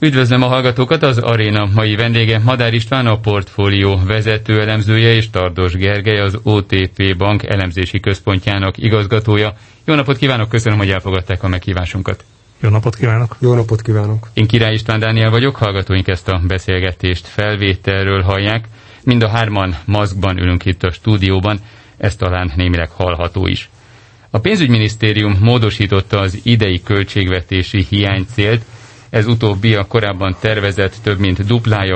Üdvözlöm a hallgatókat, az Aréna mai vendége Madár István, a portfólió vezető elemzője, és Tardos Gergely, az OTP Bank elemzési központjának igazgatója. Jó napot kívánok, köszönöm, hogy elfogadták a meghívásunkat. Jó napot kívánok! Jó napot kívánok! Én Király István Dániel vagyok, hallgatóink ezt a beszélgetést felvételről hallják. Mind a hárman maszkban ülünk itt a stúdióban, ez talán némileg hallható is. A pénzügyminisztérium módosította az idei költségvetési hiánycélt, ez utóbbi a korábban tervezett több mint duplája,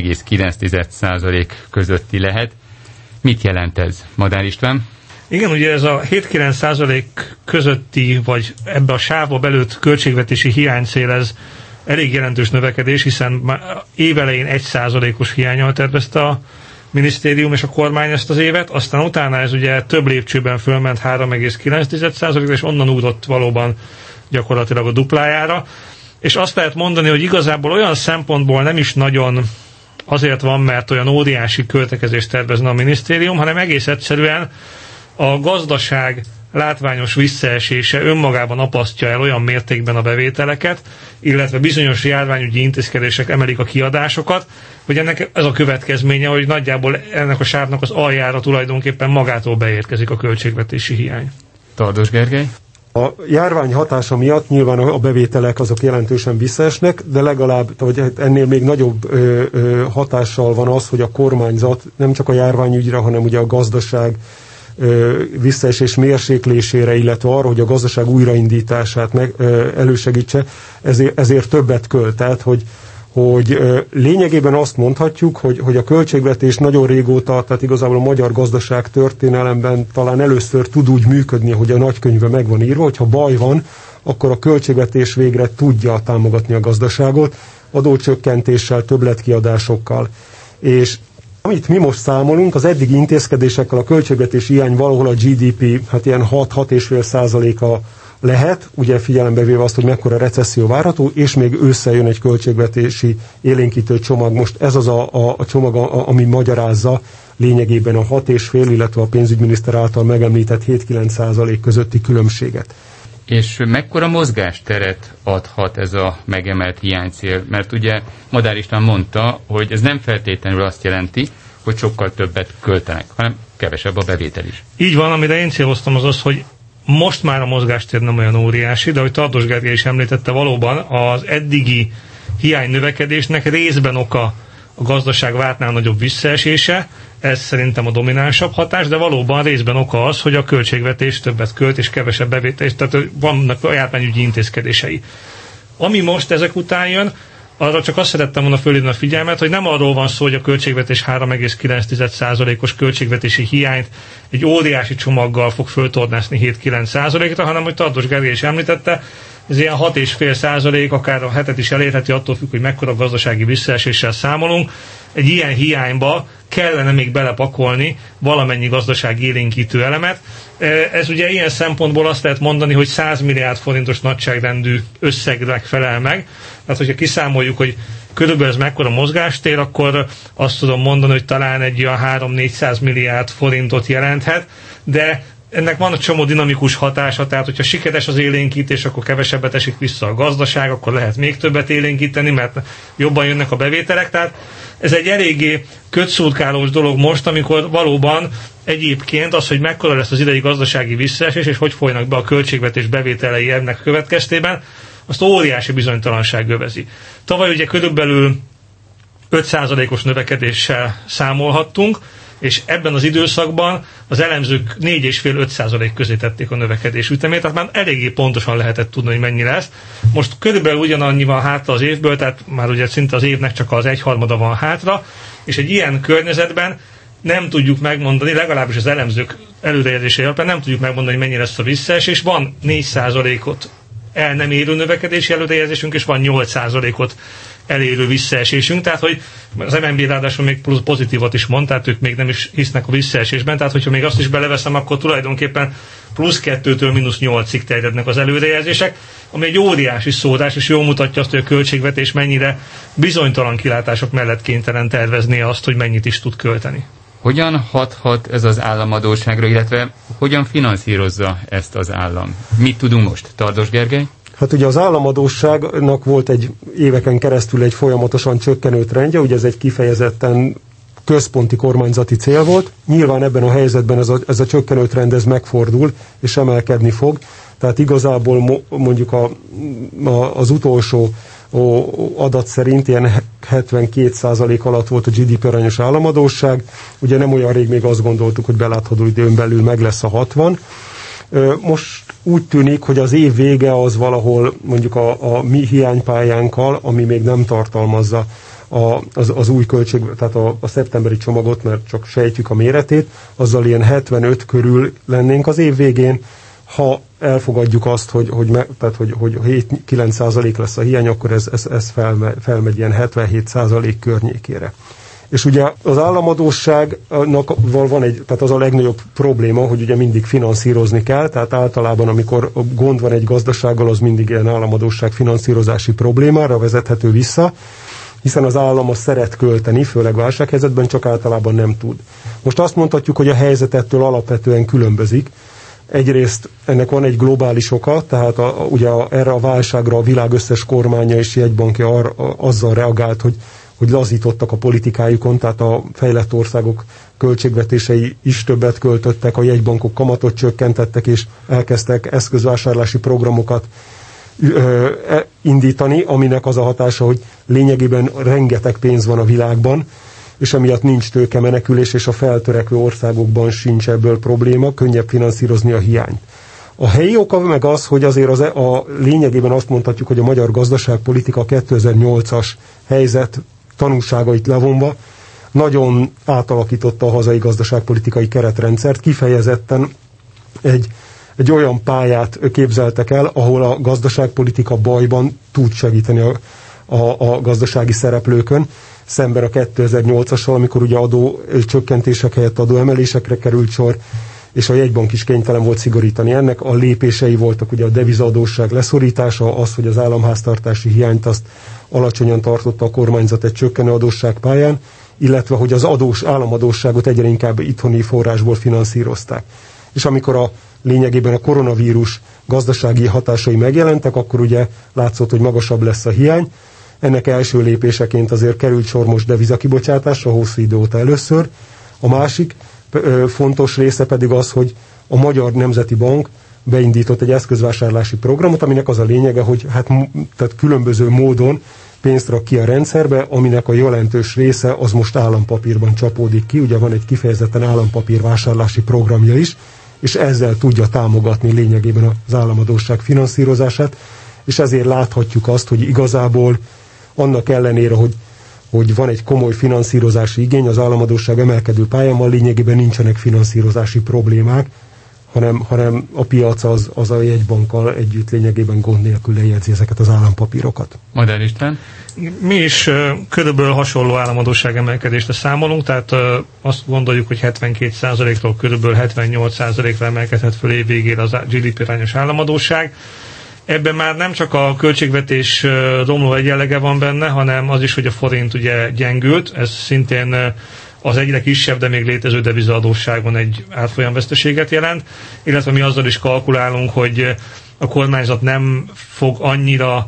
7,9% közötti lehet. Mit jelent ez, Madár István? Igen, ugye ez a 7-9% közötti, vagy ebbe a sávba belőtt költségvetési hiánycél, ez elég jelentős növekedés, hiszen már évelején 1%-os hiánnyal tervezte a minisztérium és a kormány ezt az évet, aztán utána ez ugye több lépcsőben fölment 3,9%-ra, és onnan ugrott valóban gyakorlatilag a duplájára. És azt lehet mondani, hogy igazából olyan szempontból nem is nagyon azért van, mert olyan óriási költekezést tervezne a minisztérium, hanem egész egyszerűen a gazdaság látványos visszaesése önmagában apasztja el olyan mértékben a bevételeket, illetve bizonyos járványügyi intézkedések emelik a kiadásokat, hogy ennek ez a következménye, hogy nagyjából ennek a sávnak az aljára tulajdonképpen magától beérkezik a költségvetési hiány. Tardos Gergely? A járvány hatása miatt nyilván a bevételek azok jelentősen visszaesnek, de legalább hogy ennél még nagyobb hatással van az, hogy a kormányzat nem csak a járványügyre, hanem ugye a gazdaság visszaesés mérséklésére, illetve arra, hogy a gazdaság újraindítását elősegítse, ezért többet költ. Tehát, hogy lényegében azt mondhatjuk, hogy a költségvetés nagyon régóta, tehát igazából a magyar gazdaság történelemben talán először tud úgy működni, hogy a nagykönyvben meg van írva, hogyha baj van, akkor a költségvetés végre tudja támogatni a gazdaságot, adócsökkentéssel, többletkiadásokkal. És amit mi most számolunk, az eddigi intézkedésekkel a költségvetési hiány valahol a GDP, hát ilyen 6,5%-a lehet, ugye figyelembe véve azt, hogy mekkora recesszió várható, és még ősszel jön egy költségvetési élénkítő csomag. Most ez az a csomag, ami magyarázza lényegében a 6,5, illetve a pénzügyminiszter által megemlített 7-9% közötti különbséget. És mekkora mozgásteret adhat ez a megemelt hiánycél? Mert ugye Madár István mondta, hogy ez nem feltétlenül azt jelenti, hogy sokkal többet költenek, hanem kevesebb a bevétel is. Így van, amire én céloztam az, hogy most már a mozgástér nem olyan óriási, de ahogy Tardos Gergely is említette, valóban az eddigi hiány növekedésnek részben oka a gazdaság vártnál nagyobb visszaesése, ez szerintem a dominánsabb hatás, de valóban részben oka az, hogy a költségvetés többet költ és kevesebb bevétel, tehát vannak a járványügyi intézkedései. Ami most ezek után jön, arra csak azt szerettem volna fölhívni a figyelmet, hogy nem arról van szó, hogy a költségvetés 3,9%-os költségvetési hiányt egy óriási csomaggal fog föltornászni 7-9%-ra, hanem, hogy Tardos Gergely is említette, ez ilyen 6,5%, akár a hetet is elérheti, attól függ, hogy mekkora gazdasági visszaeséssel számolunk. Egy ilyen hiányba kellene még belepakolni valamennyi gazdasági élénkítő elemet. Ez ugye ilyen szempontból azt lehet mondani, hogy 100 milliárd forintos nagyságrendű összegnek felel meg. Tehát, hogyha kiszámoljuk, hogy körülbelül ez mekkora mozgástér, akkor azt tudom mondani, hogy talán egy olyan 3-400 milliárd forintot jelenthet, de ennek van egy csomó dinamikus hatása, tehát hogyha sikeres az élénkítés, akkor kevesebbet esik vissza a gazdaság, akkor lehet még többet élénkíteni, mert jobban jönnek a bevételek. Tehát ez egy eléggé kötszurkálós dolog most, amikor valóban egyébként az, hogy mekkora lesz az idei gazdasági visszaesés, és hogy folynak be a költségvetés bevételei ennek következtében, azt óriási bizonytalanság övezi. Tavaly ugye körülbelül 5%-os növekedéssel számolhattunk, és ebben az időszakban az elemzők 4,5-5% közé tették a növekedés ütemét, tehát már eléggé pontosan lehetett tudni, hogy mennyi lesz. Most körülbelül ugyanannyi van hátra az évből, tehát már ugye szinte az évnek csak az 1/3 van hátra, és egy ilyen környezetben nem tudjuk megmondani, legalábbis az elemzők előrejelzései alapján nem tudjuk megmondani, hogy mennyi lesz a visszaesés. Van 4%-ot el nem érő növekedési előrejelzésünk, és van 8%-ot elérő visszaesésünk, tehát hogy az MNB ráadásul még plusz pozitívat is mond, tehát ők még nem is hisznek a visszaesésben, tehát hogyha még azt is beleveszem, akkor tulajdonképpen +2-től -8-ig terjednek az előrejelzések, ami egy óriási szórás, és jól mutatja azt, hogy a költségvetés mennyire bizonytalan kilátások mellett kénytelen tervezni azt, hogy mennyit is tud költeni. Hogyan hathat ez az államadósságra, illetve hogyan finanszírozza ezt az állam? Mit tudunk most, Tardos Gergely? Hát ugye az államadósságnak volt éveken keresztül egy folyamatosan csökkenő trendje, ugye ez egy kifejezetten központi kormányzati cél volt. Nyilván ebben a helyzetben ez a csökkenő trend ez megfordul, és emelkedni fog. Tehát igazából mondjuk az utolsó adat szerint ilyen 72% alatt volt a GDP arányos államadósság. Ugye nem olyan rég még azt gondoltuk, hogy belátható időn belül meg lesz a 60. Most úgy tűnik, hogy az év vége az valahol mondjuk a mi hiánypályánkkal, ami még nem tartalmazza az új költség, tehát a szeptemberi csomagot, mert csak sejtjük a méretét, azzal ilyen 75 körül lennénk az év végén. Ha elfogadjuk azt, hogy 7-9% lesz a hiány, akkor ez felmegy ilyen 77% környékére. És ugye az államadósságnak van tehát az a legnagyobb probléma, hogy ugye mindig finanszírozni kell, tehát általában amikor gond van egy gazdasággal, az mindig ilyen államadósság finanszírozási problémára vezethető vissza, hiszen az állam azt szeret költeni, főleg válsághelyzetben, csak általában nem tud. Most azt mondhatjuk, hogy a helyzet ettől alapvetően különbözik. Egyrészt ennek van egy globális oka, tehát ugye erre a válságra a világ összes kormánya és jegybankja azzal reagált, hogy lazítottak a politikájukon, tehát a fejlett országok költségvetései is többet költöttek, a jegybankok kamatot csökkentettek, és elkezdtek eszközvásárlási programokat indítani, aminek az a hatása, hogy lényegében rengeteg pénz van a világban, és emiatt nincs tőkemenekülés, és a feltörekvő országokban sincs ebből probléma, könnyebb finanszírozni a hiányt. A helyi oka meg az, hogy azért lényegében azt mondhatjuk, hogy a magyar gazdaságpolitika 2008-as helyzet tanulságait levonva nagyon átalakította a hazai gazdaságpolitikai keretrendszert, kifejezetten egy olyan pályát képzeltek el, ahol a gazdaságpolitika bajban tud segíteni a gazdasági szereplőkön, szemben a 2008-assal, amikor ugye adó csökkentések helyett adóemelésekre került sor, és a jegybank is kénytelen volt szigorítani. Ennek a lépései voltak ugye a devizaadósság leszorítása, az, hogy az államháztartási hiányt azt alacsonyan tartotta a kormányzat egy csökkenő adósság pályán, illetve hogy az államadósságot egyre inkább itthoni forrásból finanszírozták. És amikor lényegében a koronavírus gazdasági hatásai megjelentek, akkor ugye látszott, hogy magasabb lesz a hiány. Ennek első lépéseként azért került sor most devizakibocsátásra hosszú idő óta először. A másik fontos része pedig az, hogy a Magyar Nemzeti Bank beindított egy eszközvásárlási programot, aminek az a lényege, hogy tehát különböző módon pénzt rak ki a rendszerbe, aminek a jelentős része az most állampapírban csapódik ki. Ugye van egy kifejezetten állampapírvásárlási programja is, és ezzel tudja támogatni lényegében az államadósság finanszírozását, és ezért láthatjuk azt, hogy igazából annak ellenére, hogy van egy komoly finanszírozási igény, az államadósság emelkedő pályán, lényegében nincsenek finanszírozási problémák, hanem a piac az a jegybankkal együtt lényegében gond nélkül lejegyzi ezeket az állampapírokat. Madár István? Mi is körülbelül hasonló államadósság emelkedésre számolunk, tehát azt gondoljuk, hogy 72%-ról körülbelül 78%-ra emelkedhet föl év végére az GDP arányos államadósság. Ebben már nem csak a költségvetés romló egyenlege van benne, hanem az is, hogy a forint ugye gyengült, ez szintén az egyre kisebb, de még létező devizaadósságban egy árfolyamveszteséget jelent, illetve mi azzal is kalkulálunk, hogy a kormányzat nem fog annyira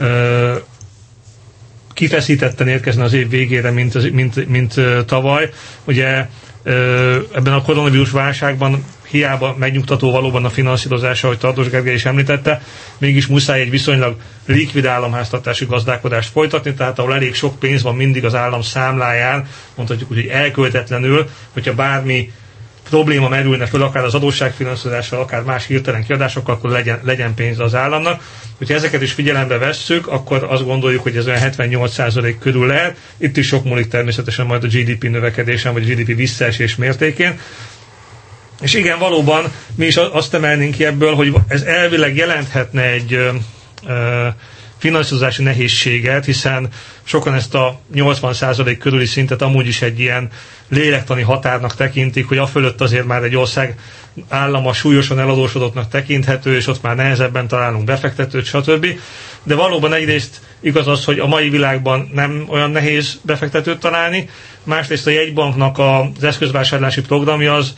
kifeszítetten érkezni az év végére, mint tavaly. Ugye ebben a koronavírus válságban hiába megnyugtató valóban a finanszírozása, ahogy Tardos Gergely is említette, mégis muszáj egy viszonylag likvid államháztartási gazdálkodást folytatni, tehát ahol elég sok pénz van mindig az állam számláján, mondhatjuk úgy, hogy elköltetlenül, hogyha bármi probléma merülne föl, akár az adósságfinanszírozással, akár más hirtelen kiadásokkal, akkor legyen pénz az államnak. Hogyha ezeket is figyelembe vesszük, akkor azt gondoljuk, hogy ez olyan 78% körül lehet. Itt is sok múlik természetesen majd a GDP növekedésen, vagy a GDP visszaesés mértékén. És igen, valóban mi is azt emelnénk ki ebből, hogy ez elvileg jelenthetne egy finanszírozási nehézséget, hiszen sokan ezt a 80% körüli szintet amúgy is egy ilyen lélektani határnak tekintik, hogy afölött azért már egy ország állama súlyosan eladósodottnak tekinthető, és ott már nehezebben találunk befektetőt, stb. De valóban egyrészt igaz az, hogy a mai világban nem olyan nehéz befektetőt találni, másrészt a jegybanknak az eszközvásárlási programja az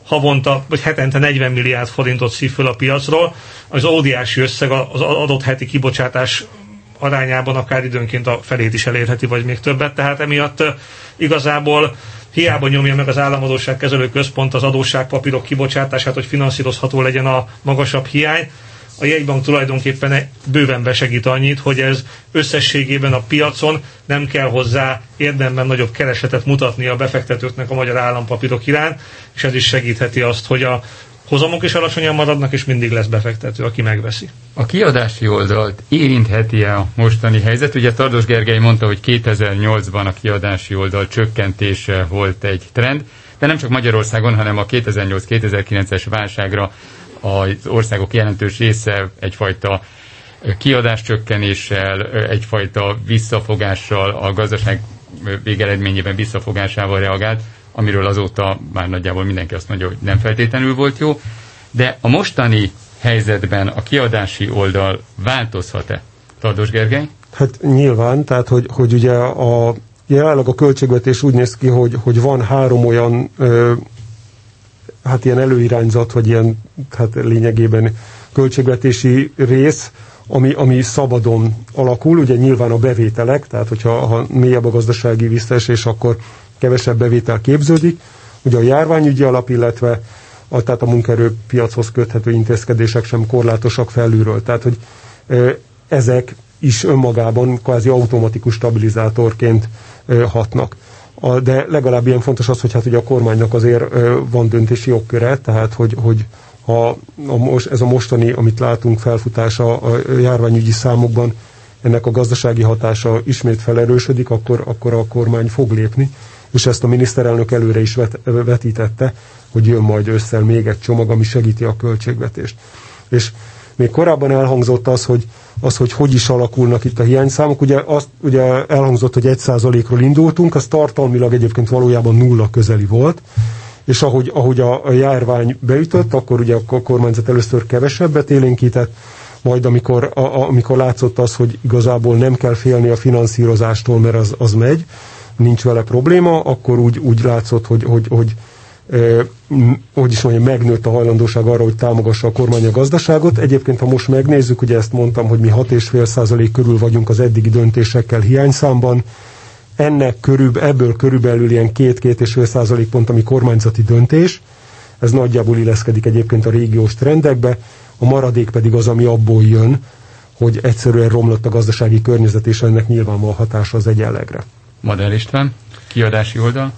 havonta vagy hetente 40 milliárd forintot szív föl a piacról, az óriási összeg az adott heti kibocsátás arányában akár időnként a felét is elérheti, vagy még többet, tehát emiatt igazából hiába nyomja meg az Államadósságkezelő Központ az adósságpapírok kibocsátását, hogy finanszírozható legyen a magasabb hiány. A jegybank tulajdonképpen bőven besegít annyit, hogy ez összességében a piacon nem kell hozzá érdemben nagyobb keresletet mutatni a befektetőknek a magyar állampapírok iránt, és ez is segítheti azt, hogy a hozamok is alacsonyan maradnak, és mindig lesz befektető, aki megveszi. A kiadási oldalt érintheti-e a mostani helyzet? Ugye Tardos Gergely mondta, hogy 2008-ban a kiadási oldal csökkentése volt egy trend, de nem csak Magyarországon, hanem a 2008-2009-es válságra az országok jelentős része egyfajta kiadáscsökkenéssel, egyfajta visszafogással, a gazdaság végeredményében visszafogásával reagált, amiről azóta már nagyjából mindenki azt mondja, hogy nem feltétlenül volt jó, de a mostani helyzetben a kiadási oldal változhat-e? Tardos Gergely? Hát nyilván, tehát hogy ugye jelenleg a költségvetés úgy néz ki, hogy van 3 olyan hát ilyen előirányzat, vagy ilyen hát lényegében költségvetési rész, ami szabadon alakul, ugye nyilván a bevételek, tehát hogyha mélyebb a gazdasági visszaesés, akkor kevesebb bevétel képződik. Ugye a járványügyi alap, illetve tehát a munkaerőpiachoz köthető intézkedések sem korlátosak felülről. Tehát, hogy ezek is önmagában kvázi automatikus stabilizátorként hatnak. De legalább ilyen fontos az, hogy hát ugye a kormánynak azért van döntési jogköre, tehát hogy ha ez a mostani, amit látunk felfutása a járványügyi számokban, ennek a gazdasági hatása ismét felerősödik, akkor a kormány fog lépni, és ezt a miniszterelnök előre is vetítette, hogy jön majd ősszel még egy csomag, ami segíti a költségvetést. És még korábban elhangzott az, hogy is alakulnak itt a hiányszámok. Ugye elhangzott, hogy 1%-ról indultunk, az tartalmilag egyébként valójában nulla közeli volt, és ahogy a járvány beütött, akkor ugye a kormányzat először kevesebbet élénkített, majd amikor látszott az, hogy igazából nem kell félni a finanszírozástól, mert az megy, nincs vele probléma, akkor úgy látszott, hogy is mondjam, megnőtt a hajlandóság arra, hogy támogassa a kormány a gazdaságot. Egyébként, ha most megnézzük, ugye ezt mondtam, hogy mi 6,5% körül vagyunk az eddigi döntésekkel hiányszámban, ebből körülbelül ilyen 2-2,5% pont, ami kormányzati döntés, ez nagyjából illeszkedik egyébként a régiós trendekbe, a maradék pedig az, ami abból jön, hogy egyszerűen romlott a gazdasági környezet, és ennek nyilván van hatása az egyenlegre. Madár István, kiadási oldal?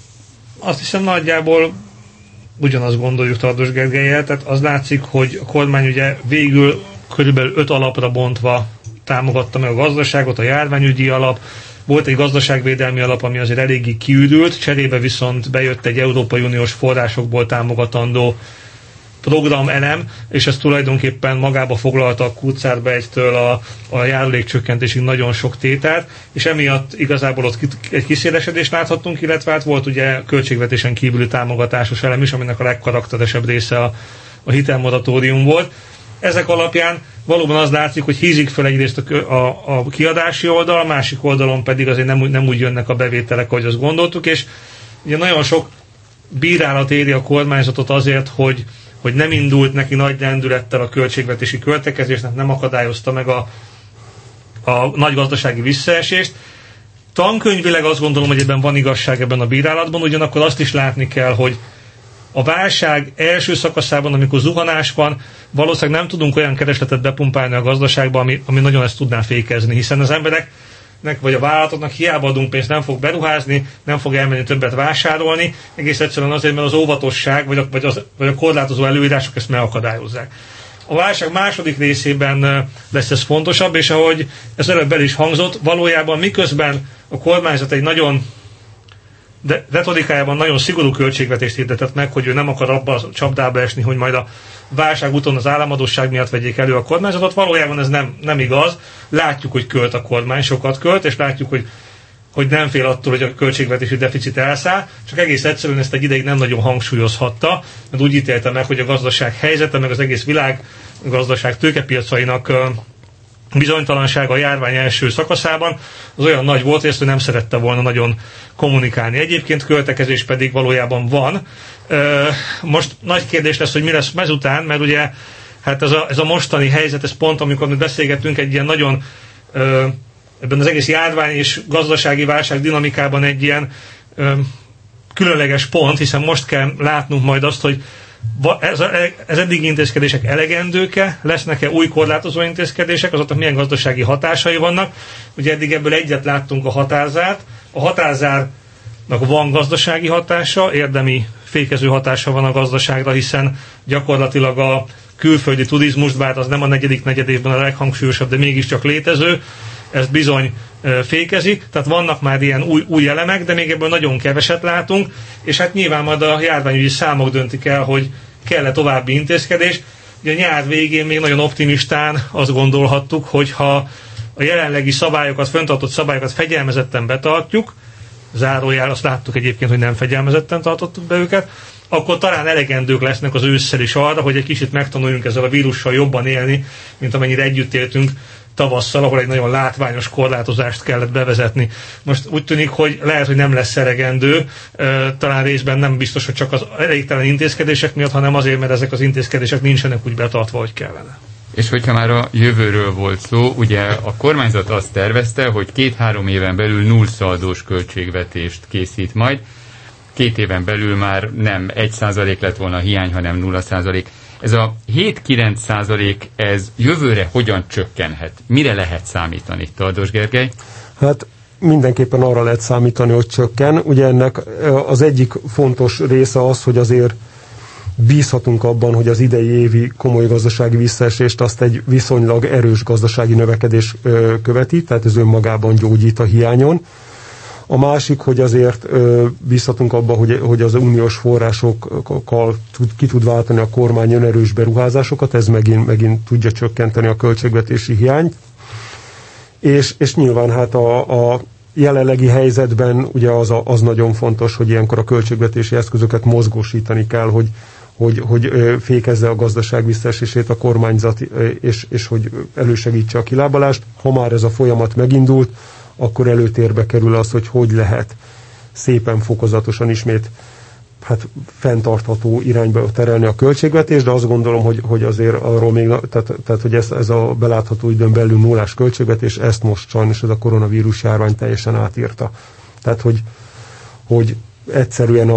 Azt hiszem nagyjából ugyanazt gondoljuk Tardos Gergellyel, tehát az látszik, hogy a kormány ugye végül körülbelül 5 alapra bontva támogatta meg a gazdaságot, a járványügyi alap, volt egy gazdaságvédelmi alap, ami azért eléggé kiürült, cserébe viszont bejött egy Európai Uniós forrásokból támogatandó programelem, és ez tulajdonképpen magába foglalta a Kurzarbeit-től a járulékcsökkentésig nagyon sok tételt, és emiatt igazából ott egy kiszélesedést láthattunk, illetve hát volt ugye költségvetésen kívüli támogatásos elem is, aminek a legkarakteresebb része a hitelmoratórium volt. Ezek alapján valóban az látszik, hogy hízik fel egyrészt a kiadási oldal, a másik oldalon pedig azért nem úgy jönnek a bevételek, ahogy azt gondoltuk, és ugye nagyon sok bírálat éri a kormányzatot azért, hogy nem indult neki nagy lendülettel a költségvetési költekezésnek, nem akadályozta meg a nagy gazdasági visszaesést. Tankönyvileg azt gondolom, hogy ebben van igazság ebben a bírálatban, ugyanakkor azt is látni kell, hogy a válság első szakaszában, amikor zuhanás van, valószínűleg nem tudunk olyan keresletet bepumpálni a gazdaságba, ami nagyon ezt tudná fékezni, hiszen az embereknek vagy a vállalatoknak hiába adunk pénzt, nem fog beruházni, nem fog elmenni többet vásárolni, egész egyszerűen azért, mert az óvatosság vagy a korlátozó előírások ezt megakadályozzák. A válság második részében lesz ez fontosabb, és ahogy ez előbb el is hangzott, valójában miközben a kormányzat egy nagyon de retorikájában nagyon szigorú költségvetést hirdetett meg, hogy ő nem akar abba a csapdába esni, hogy majd a válság után az államadósság miatt vegyék elő a kormányzatot. Valójában ez nem igaz. Látjuk, hogy költ a kormány, sokat költ, és látjuk, hogy nem fél attól, hogy a költségvetési deficit elszáll, csak egész egyszerűen ezt egy ideig nem nagyon hangsúlyozhatta, mert úgy ítélte meg, hogy a gazdaság helyzete, meg az egész világ gazdaság tőkepiacainak bizonytalansága a járvány első szakaszában az olyan nagy volt, hogy ezt ő nem szerette volna nagyon kommunikálni. Egyébként költekezés pedig valójában van. Most nagy kérdés lesz, hogy mi lesz ezután, mert ugye hát ez a mostani helyzet, ez pont amikor mi beszélgetünk egy ilyen nagyon ebben az egész járvány és gazdasági válság dinamikában egy ilyen különleges pont, hiszen most kell látnunk majd azt, hogy ez eddigi intézkedések elegendők-e, lesznek-e új korlátozó intézkedések, azoknak milyen gazdasági hatásai vannak. Ugye eddig ebből egyet láttunk a határzárt. A határzárnak van gazdasági hatása, érdemi fékező hatása van a gazdaságra, hiszen gyakorlatilag a külföldi turizmus, bár az nem a negyedik negyedévben a leghangsúlyosabb, de mégiscsak létező, ezt bizony fékezi, tehát vannak már ilyen új elemek, de még ebből nagyon keveset látunk, és hát nyilván majd a járványügyi számok döntik el, hogy kell-e további intézkedés. Ugye a nyár végén még nagyon optimistán azt gondolhattuk, hogy ha a jelenlegi szabályokat, fenntartott szabályokat fegyelmezetten betartjuk, zárójel, azt láttuk egyébként, hogy nem fegyelmezetten tartottuk be őket, akkor talán elegendők lesznek az ősszel is arra, hogy egy kicsit megtanuljunk ezzel a vírussal jobban élni, mint amennyire együtt éltünk tavasszal, ahol egy nagyon látványos korlátozást kellett bevezetni. Most úgy tűnik, hogy lehet, hogy nem lesz elegendő, talán részben nem biztos, hogy csak az elégtelen intézkedések miatt, hanem azért, mert ezek az intézkedések nincsenek úgy betartva, hogy kellene. És hogyha már a jövőről volt szó, ugye a kormányzat azt tervezte, hogy 2-3 éven belül nullszaldós költségvetést készít majd. 2 éven belül már nem 1% lett volna a hiány, hanem 0%. Ez a 7-9%, ez jövőre hogyan csökkenhet? Mire lehet számítani, Tardos Gergely? Hát mindenképpen arra lehet számítani, hogy csökken. Ugye ennek az egyik fontos része az, hogy azért bízhatunk abban, hogy az idei évi komoly gazdasági visszaesést azt egy viszonylag erős gazdasági növekedés követi, tehát ez önmagában gyógyít a hiányon. A másik, hogy azért bízhatunk abban, hogy az uniós forrásokkal ki tud váltani a kormány önerős beruházásokat, ez megint tudja csökkenteni a költségvetési hiányt. És nyilván hát a jelenlegi helyzetben ugye az nagyon fontos, hogy ilyenkor a költségvetési eszközöket mozgósítani kell, hogy fékezze a gazdaság visszaesését a kormányzat, és hogy elősegítse a kilábalást. Ha már ez a folyamat megindult, akkor előtérbe kerül az, hogy lehet szépen fokozatosan ismét fenntartható irányba terelni a költségvetést, de azt gondolom, hogy azért arról még, tehát hogy ez a belátható időn belül nullás költségvetés, ezt most sajnos ez a koronavírus járvány teljesen átírta. Tehát, hogy egyszerűen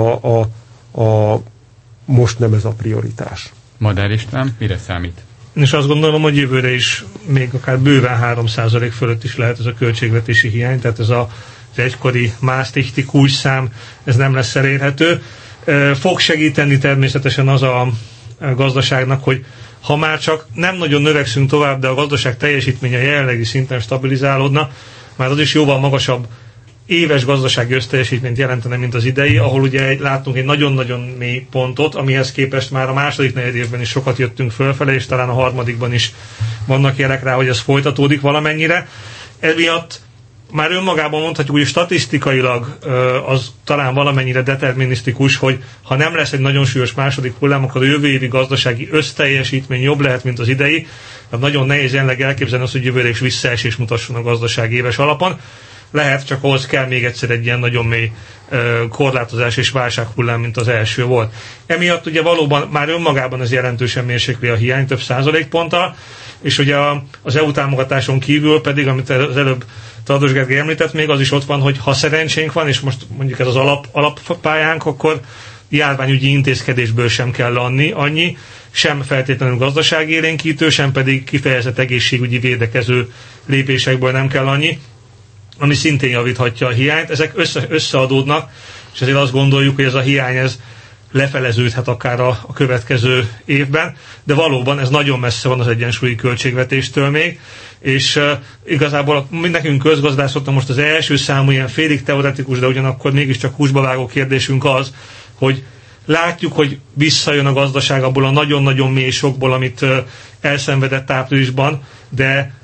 most nem ez a prioritás. Madár István, mire számít? És azt gondolom, hogy jövőre is még akár bőven 3% fölött is lehet ez a költségvetési hiány, tehát ez az egykori Maastrichti kulcsszám, ez nem lesz elérhető. Fog segíteni természetesen az a gazdaságnak, hogy ha már csak nem nagyon növekszünk tovább, de a gazdaság teljesítménye jelenlegi szinten stabilizálódna, már az is jóval magasabb éves gazdasági összteljesítményt jelentene, mint az idei, ahol ugye láttunk egy nagyon-nagyon mély pontot, amihez képest már a második negyedévben is sokat jöttünk fölfele, és talán a harmadikban is vannak jelek rá, hogy ez folytatódik valamennyire. Emiatt már önmagában mondhatjuk, hogy statisztikailag az talán valamennyire determinisztikus, hogy ha nem lesz egy nagyon súlyos második hullám, akkor a jövő évi gazdasági összteljesítmény jobb lehet, mint az idei. Tehát nagyon nehéz jelenleg elképzelni azt, hogy jövőre is visszaesés mutasson a gazdaság éves alapon. Lehet, csak ahhoz kell még egyszer egy ilyen nagyon mély korlátozás és válsághullám, mint az első volt. Emiatt ugye valóban már önmagában ez jelentősen mérsékli a hiány, több százalékponttal, és ugye az EU támogatáson kívül pedig, amit az előbb Tardos Gergely említett, még az is ott van, hogy ha szerencsénk van, és most mondjuk ez az alappályánk, akkor járványügyi intézkedésből sem kell annyi, sem feltétlenül gazdaságélénkítő, sem pedig kifejezett egészségügyi védekező lépésekből nem kell annyi, ami szintén javíthatja a hiányt. Ezek összeadódnak, és ezért azt gondoljuk, hogy ez a hiány ez lefeleződhet akár a következő évben, de valóban ez nagyon messze van az egyensúlyi költségvetéstől még, és igazából nekünk közgazdászoknak most az első számú ilyen félig teoretikus, de ugyanakkor mégiscsak húsba vágó kérdésünk az, hogy látjuk, hogy visszajön a gazdaság abból a nagyon-nagyon mély sokból, amit elszenvedett áprilisban, de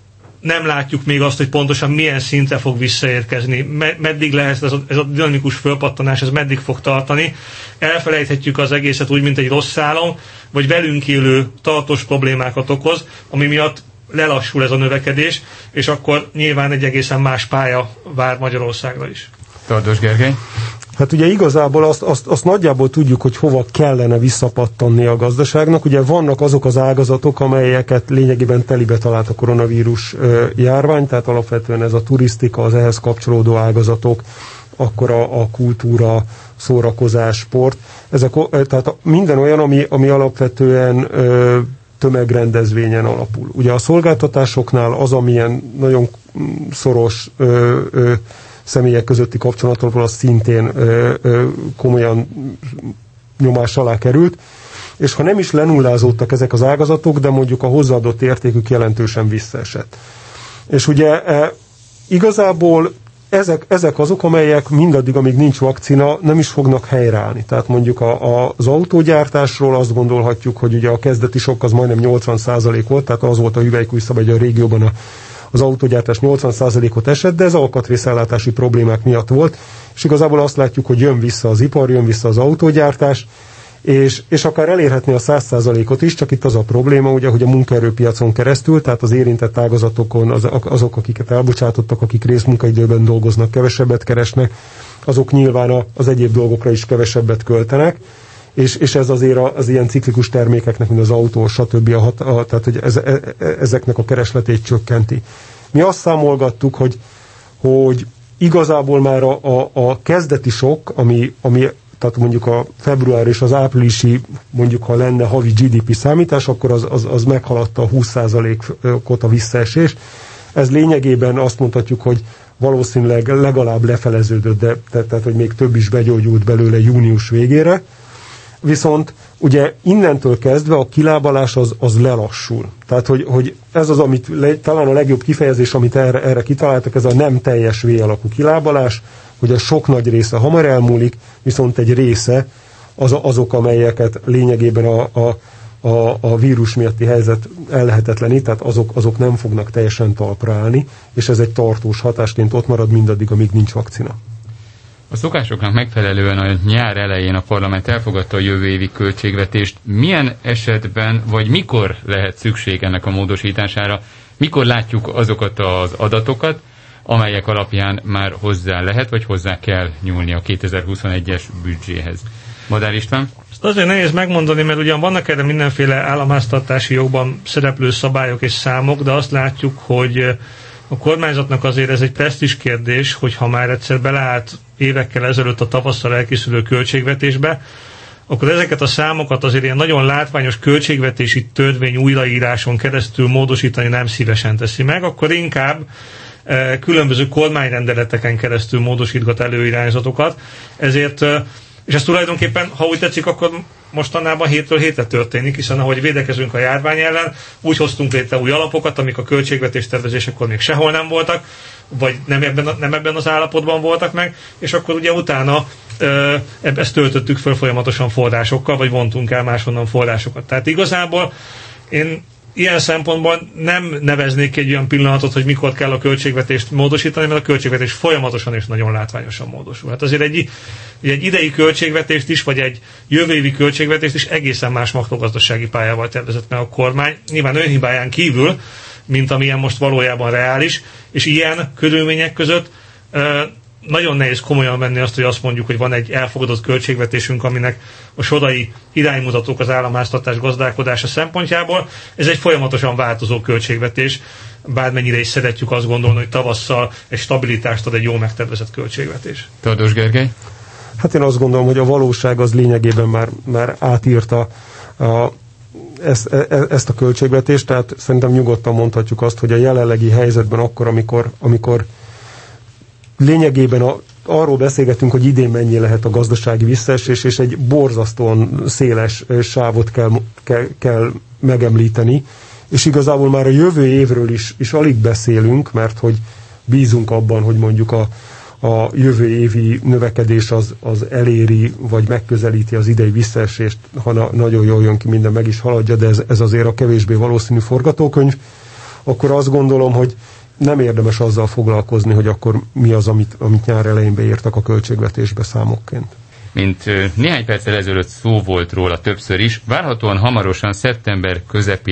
nem látjuk még azt, hogy pontosan milyen szintre fog visszaérkezni, meddig lehet ez a dinamikus fölpattanás, ez meddig fog tartani. Elfelejthetjük az egészet úgy, mint egy rossz álom, vagy velünk élő tartós problémákat okoz, ami miatt lelassul ez a növekedés, és akkor nyilván egy egészen más pálya vár Magyarországra is. Tardos Gergely? Hát ugye igazából azt nagyjából tudjuk, hogy hova kellene visszapattanni a gazdaságnak. Ugye vannak azok az ágazatok, amelyeket lényegében telibe talált a koronavírus járvány, tehát alapvetően ez a turisztika, az ehhez kapcsolódó ágazatok, akkor a kultúra, szórakozás, sport. Tehát minden olyan, ami alapvetően tömegrendezvényen alapul. Ugye a szolgáltatásoknál az, amilyen nagyon szoros személyek közötti kapcsolatról, az szintén komolyan nyomás alá került, és ha nem is lenullázódtak ezek az ágazatok, de mondjuk a hozzáadott értékük jelentősen visszaesett. És ugye igazából ezek azok, amelyek mindaddig, amíg nincs vakcina, nem is fognak helyreállni. Tehát mondjuk az autógyártásról azt gondolhatjuk, hogy ugye a kezdeti sok az majdnem 80% volt, tehát az volt a hüvelykújszab, hogy a régióban az autógyártás 80%-ot esett, de ez alkatrészellátási problémák miatt volt, és igazából azt látjuk, hogy jön vissza az ipar, jön vissza az autógyártás, és akár elérhetné a 100%-ot is, csak itt az a probléma, ugye, hogy a munkaerőpiacon keresztül, tehát az érintett ágazatokon azok, akiket elbocsátottak, akik részmunkaidőben dolgoznak, kevesebbet keresnek, azok nyilván az egyéb dolgokra is kevesebbet költenek, és ez azért az ilyen ciklikus termékeknek, mint az autó, stb. Tehát, hogy ezeknek a keresletét csökkenti. Mi azt számolgattuk, hogy igazából már a kezdeti sok, ami tehát mondjuk a február és az áprilisi, mondjuk ha lenne havi GDP számítás, akkor az meghaladta a 20%-ot a visszaesés. Ez lényegében azt mondhatjuk, hogy valószínűleg legalább lefeleződött, de tehát, hogy még több is begyógyult belőle június végére. Viszont ugye innentől kezdve a kilábalás az lelassul. Tehát, hogy ez az, amit talán a legjobb kifejezés, amit erre kitaláltak, ez a nem teljes V-alakú kilábalás, hogy a sok nagy része hamar elmúlik, viszont egy része azok, amelyeket lényegében a vírus miatti helyzet ellehetetlenít, tehát azok nem fognak teljesen talpra állni, és ez egy tartós hatásként ott marad mindaddig, amíg nincs vakcina. A szokásoknak megfelelően a nyár elején a parlament elfogadta a jövő évi költségvetést. Milyen esetben, vagy mikor lehet szükség ennek a módosítására? Mikor látjuk azokat az adatokat, amelyek alapján már hozzá lehet, vagy hozzá kell nyúlni a 2021-es büdzséhez? Madár István? Ezt azért nehéz megmondani, mert ugyan vannak erre mindenféle államháztartási jogban szereplő szabályok és számok, de azt látjuk, hogy a kormányzatnak azért ez egy presztízs kérdés, hogy ha már egyszer beleállt évekkel ezelőtt a tavasszal elkészülő költségvetésbe, akkor ezeket a számokat azért ilyen nagyon látványos költségvetési törvény újraíráson keresztül módosítani nem szívesen teszi meg, akkor inkább különböző kormányrendeleteken keresztül módosítgat előirányzatokat. Ezért, és ez tulajdonképpen, ha úgy tetszik, akkor mostanában hétről hétre történik, hiszen ahogy védekezünk a járvány ellen, úgy hoztunk létre új alapokat, amik a költségvetés tervezésekor még sehol nem voltak, vagy nem ebben az állapotban voltak meg, és akkor ugye utána ezt töltöttük föl folyamatosan forrásokkal, vagy vontunk el máshonnan forrásokat. Tehát igazából én ilyen szempontból nem neveznék egy olyan pillanatot, hogy mikor kell a költségvetést módosítani, mert a költségvetés folyamatosan és nagyon látványosan módosul. Hát azért egy idei költségvetést is, vagy egy jövő évi költségvetést is egészen más makrogazdasági pályával tervezett meg a kormány. Nyilván önhibáján kívül, mint amilyen most valójában reális, és ilyen körülmények között nagyon nehéz komolyan venni azt, hogy azt mondjuk, hogy van egy elfogadott költségvetésünk, aminek a sorai iránymutatók az államháztartás gazdálkodása szempontjából. Ez egy folyamatosan változó költségvetés, bármennyire is szeretjük azt gondolni, hogy tavasszal egy stabilitást ad egy jól megtervezett költségvetés. Tardos Gergely? Hát én azt gondolom, hogy a valóság az lényegében már átírta ezt a költségvetést, tehát szerintem nyugodtan mondhatjuk azt, hogy a jelenlegi helyzetben akkor, amikor lényegében arról beszélgetünk, hogy idén mennyi lehet a gazdasági visszaesés, és egy borzasztóan széles sávot kell megemlíteni, és igazából már a jövő évről is alig beszélünk, mert hogy bízunk abban, hogy mondjuk a jövő évi növekedés az eléri, vagy megközelíti az idei visszaesést, ha nagyon jól jön ki, minden meg is haladja, de ez azért a kevésbé valószínű forgatókönyv, akkor azt gondolom, hogy nem érdemes azzal foglalkozni, hogy akkor mi az, amit nyár elején beírtak a költségvetésbe számokként. Mint néhány perccel ezelőtt szó volt róla többször is, várhatóan hamarosan szeptember közepén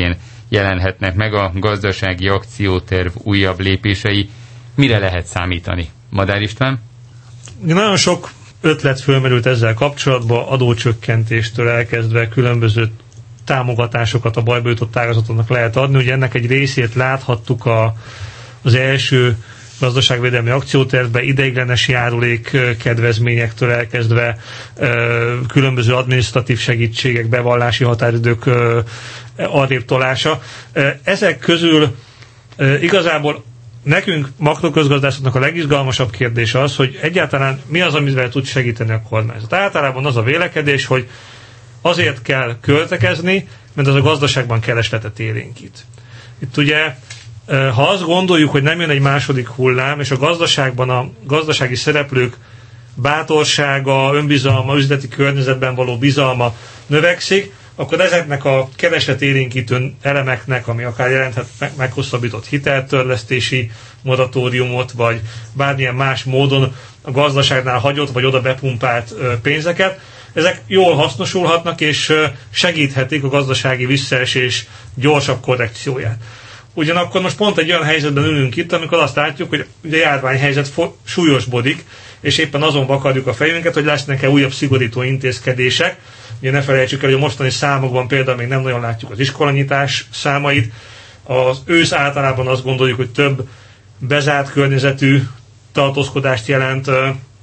jelenhetnek meg a gazdasági akcióterv újabb lépései. Mire lehet számítani? Madár István? Nagyon sok ötlet fölmerült ezzel kapcsolatban, adócsökkentéstől elkezdve különböző támogatásokat a bajba jutott ágazatoknak lehet adni. Ugye ennek egy részét láthattuk az első gazdaságvédelmi akciótervben, ideiglenes járulék kedvezményektől elkezdve különböző adminisztratív segítségek, bevallási határidők arrébb tolása. Ezek közül igazából nekünk makroközgazdászoknak a legizgalmasabb kérdés az, hogy egyáltalán mi az, amivel tud segíteni a kormányzat. Általában az a vélekedés, hogy azért kell költekezni, mert az a gazdaságban keresletet élénkít. Itt ugye, ha azt gondoljuk, hogy nem jön egy második hullám, és a gazdaságban a gazdasági szereplők bátorsága, önbizalma, üzleti környezetben való bizalma növekszik, akkor ezeknek a keresletélénkítő elemeknek, ami akár jelenthet meghosszabbított hiteltörlesztési moratóriumot, vagy bármilyen más módon a gazdaságnál hagyott, vagy oda bepumpált pénzeket, ezek jól hasznosulhatnak, és segíthetik a gazdasági visszaesés gyorsabb korrekcióját. Ugyanakkor most pont egy olyan helyzetben ülünk itt, amikor azt látjuk, hogy a járványhelyzet súlyosbodik, és éppen azon vakarjuk a fejünket, hogy lesznek-e újabb szigorító intézkedések. Ugye ne felejtsük el, hogy a mostani számokban például még nem nagyon látjuk az iskolanyitás számait. Az ősz általában azt gondoljuk, hogy több bezárt környezetű tartózkodást jelent,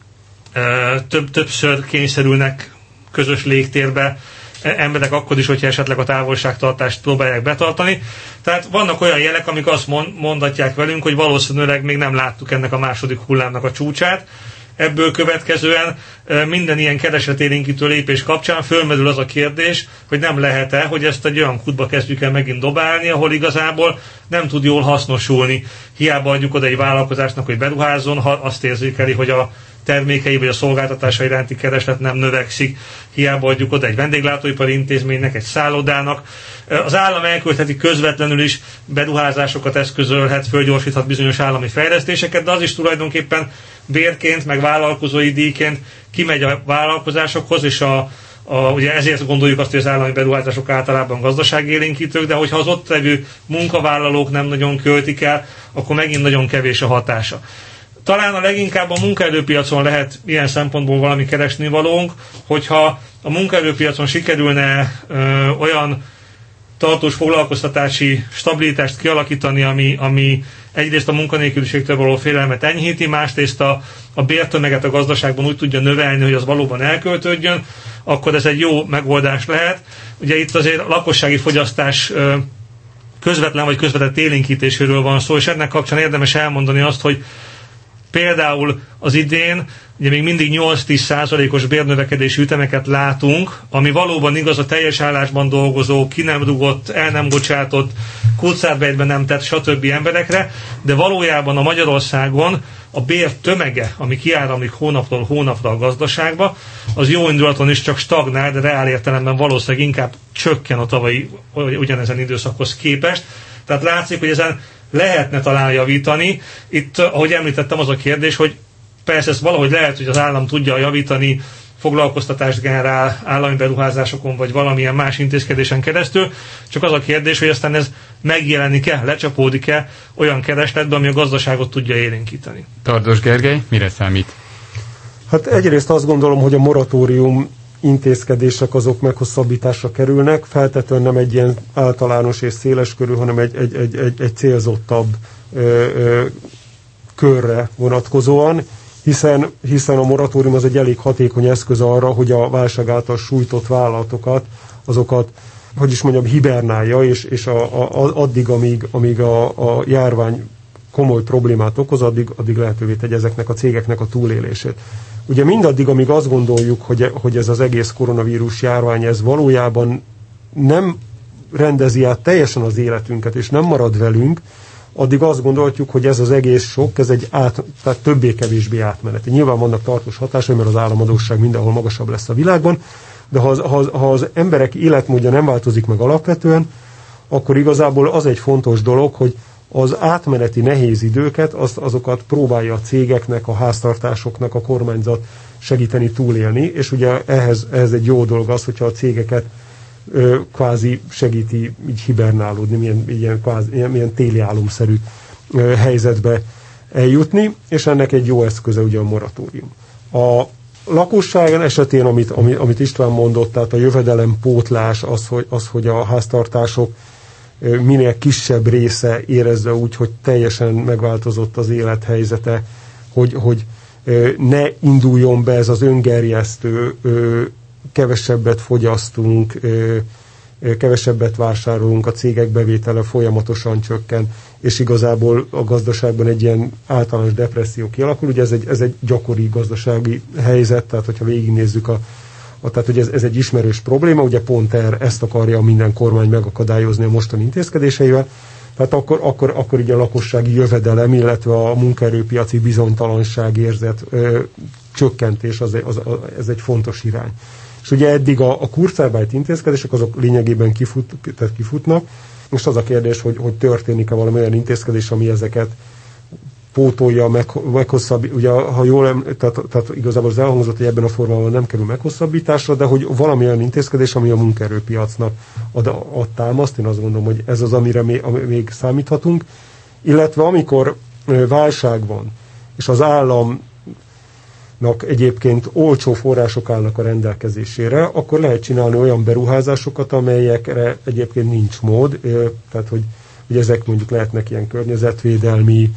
többször kényszerülnek közös légtérbe emberek akkor is, hogyha esetleg a távolságtartást próbálják betartani. Tehát vannak olyan jelek, amik azt mondatják velünk, hogy valószínűleg még nem láttuk ennek a második hullámnak a csúcsát. Ebből következően minden ilyen keresletélénkítő lépés kapcsán fölmerül az a kérdés, hogy nem lehet-e, hogy ezt egy olyan kútba kezdjük el megint dobálni, ahol igazából nem tud jól hasznosulni. Hiába adjuk oda egy vállalkozásnak, hogy beruházzon, ha azt érzékeli, hogy a termékei vagy a szolgáltatása iránti kereslet nem növekszik. Hiába adjuk oda egy vendéglátóipari intézménynek, egy szállodának. Az állam elköltheti közvetlenül is beruházásokat eszközölhet, fölgyorsíthat bizonyos állami fejlesztéseket, de az is tulajdonképpen bérként, meg vállalkozói díjként kimegy a vállalkozásokhoz, és ugye ezért gondoljuk azt, hogy az állami beruházások általában gazdaságélénkítők, de hogyha az ott levő munkavállalók nem nagyon költik el, akkor megint nagyon kevés a hatása. Talán a leginkább a munkaerőpiacon lehet ilyen szempontból valami keresnivalónk, hogyha a munkaerőpiacon sikerülne olyan tartós foglalkoztatási stabilitást kialakítani, ami egyrészt a munkanélküliségtől való félelmet enyhíti, másrészt a bértömeget a gazdaságban úgy tudja növelni, hogy az valóban elköltődjön, akkor ez egy jó megoldás lehet. Ugye itt azért a lakossági fogyasztás közvetlen vagy közvetett élénkítéséről van szó, és ennek kapcsán érdemes elmondani azt, hogy például az idén ugye még mindig 8-10%-os bérnövekedési ütemeket látunk, ami valóban igaz a teljes állásban dolgozó, ki nem rugott, el nem bocsátott, kurzarbejtben nem tett, stb. Emberekre, de valójában a Magyarországon a bér tömege, ami kiáramlik hónapról hónapra a gazdaságba, az jó indulaton is csak stagnál, de reál értelemben valószínűleg inkább csökken a tavalyi ugyanezen időszakhoz képest. Tehát látszik, hogy ezen lehetne talán javítani. Itt, ahogy említettem, az a kérdés, hogy persze ezt valahogy lehet, hogy az állam tudja javítani, foglalkoztatást generál állami beruházásokon, vagy valamilyen más intézkedésen keresztül, csak az a kérdés, hogy aztán ez megjelenik-e, lecsapódik-e olyan keresletbe, ami a gazdaságot tudja élénkíteni. Tardos Gergely, mire számít? Hát egyrészt azt gondolom, hogy a moratórium intézkedések azok meghosszabbításra kerülnek, feltétlenül nem egy ilyen általános és széles körű, hanem egy célzottabb körre vonatkozóan, hiszen a moratórium az egy elég hatékony eszköz arra, hogy a válság által sújtott vállalatokat, azokat, hogy is mondjam, hibernálja, és addig, amíg a járvány komoly problémát okoz, addig lehetővé tegye ezeknek a cégeknek a túlélését. Ugye mindaddig, amíg azt gondoljuk, hogy ez az egész koronavírus járvány, ez valójában nem rendezi át teljesen az életünket, és nem marad velünk, addig azt gondoljuk, hogy ez az egész sok, ez tehát többé-kevésbé átmeneti. Nyilván vannak tartós hatásai, mert az államadósság mindenhol magasabb lesz a világban, de ha az emberek életmódja nem változik meg alapvetően, akkor igazából az egy fontos dolog, hogy az átmeneti nehéz időket, azokat próbálja a cégeknek, a háztartásoknak, a kormányzat segíteni túlélni, és ugye ehhez egy jó dolog az, hogyha a cégeket kvázi segíti így hibernálódni, milyen téli álomszerű helyzetbe eljutni, és ennek egy jó eszköze ugye a moratórium. A lakosság esetén, amit István mondott, tehát a jövedelempótlás, az, hogy a háztartások minél kisebb része érezze úgy, hogy teljesen megváltozott az élethelyzete, hogy ne induljon be ez az öngerjesztő, kevesebbet fogyasztunk, kevesebbet vásárolunk, a cégek bevétele folyamatosan csökken, és igazából a gazdaságban egy ilyen általános depresszió kialakul. Ugye ez egy gyakori gazdasági helyzet, tehát hogyha végignézzük tehát hogy ez egy ismerős probléma, ugye pont ezt akarja minden kormány megakadályozni a mostani intézkedéseivel, tehát akkor így a lakossági jövedelem, illetve a munkaerőpiaci bizonytalanság érzet csökkentés, ez egy fontos irány. És ugye eddig a Kurzarbeit intézkedések azok lényegében kifutnak, és az a kérdés, hogy történik-e valami olyan intézkedés, ami ezeket pótolja, meghosszabb, ugye ha jól tehát igazából az elhangzott, hogy ebben a formában nem kerül meghosszabbításra, de hogy valami olyan intézkedés, ami a munkaerőpiacnak ad támaszt, én azt gondolom, hogy ez az, amire még számíthatunk, illetve amikor válság van, és az államnak egyébként olcsó források állnak a rendelkezésére, akkor lehet csinálni olyan beruházásokat, amelyekre egyébként nincs mód, tehát hogy ezek mondjuk lehetnek ilyen környezetvédelmi,